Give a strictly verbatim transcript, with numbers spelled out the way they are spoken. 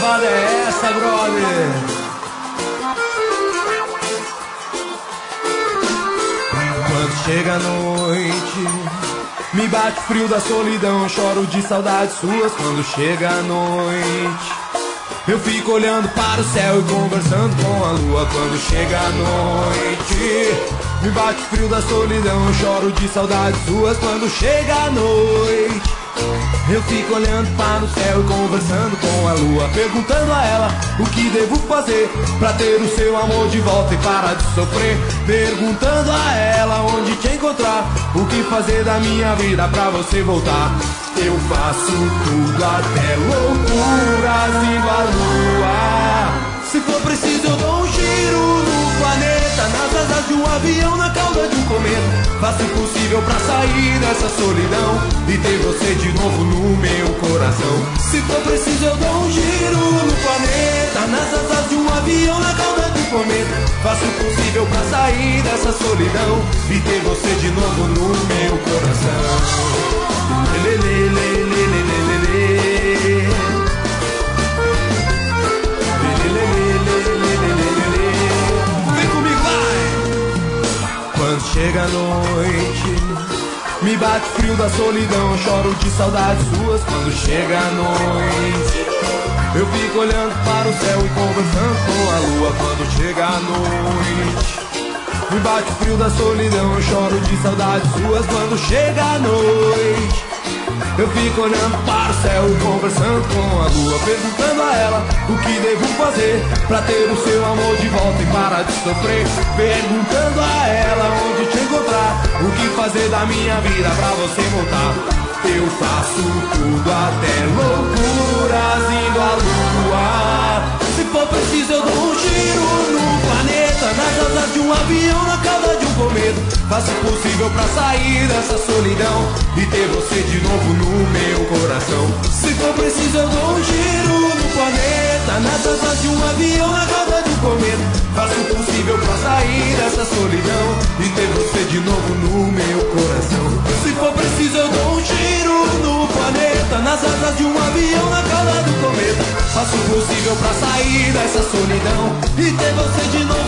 levada é essa, brother? Quando chega a noite, me bate frio da solidão, choro de saudades suas. Quando chega a noite, eu fico olhando para o céu e conversando com a lua. Quando chega a noite, me bate frio da solidão, choro de saudades suas. Quando chega a noite, eu fico olhando para o céu e conversando com a lua, perguntando a ela o que devo fazer pra ter o seu amor de volta e parar de sofrer. Perguntando a ela onde te encontrar, o que fazer da minha vida pra você voltar. Eu faço tudo, até loucuras indo à lua. Se for preciso eu dou um giro no planeta, nas asas de um avião, na cauda de um cometa. Faço o possível pra sair dessa solidão e ter você de novo no meu coração. Se for preciso eu dou um giro no planeta, nas asas de um avião, na cauda de um cometa. Faço o possível pra sair dessa solidão e ter você de novo no meu coração. Lê, lê, lê, lê, lê, lê, lê, lê. Quando chega a noite, me bate frio da solidão, choro de saudades suas. Quando chega a noite, eu fico olhando para o céu e conversando com a lua. Quando chega a noite, me bate frio da solidão, choro de saudades suas. Quando chega a noite, eu fico olhando para o céu e conversando com a lua, perguntando a ela o que devo fazer pra ter o seu amor de volta e parar de sofrer. Perguntando a ela onde te encontrar, o que fazer da minha vida pra você voltar. Eu faço tudo, até loucuras indo à lua. Se for preciso eu dou um giro no planeta, nas asas de um avião, na cauda de um cometa. Faço o possível pra sair dessa solidão e ter você de novo no meu coração. Se for preciso eu dou um giro no planeta, nas asas de um avião, na cauda de um cometa. Faço o possível pra sair dessa solidão e ter você de novo no meu coração. Se for preciso eu dou um giro no planeta, nas asas de um avião, na cauda do cometa. Faço o possível pra sair dessa solidão e ter você de novo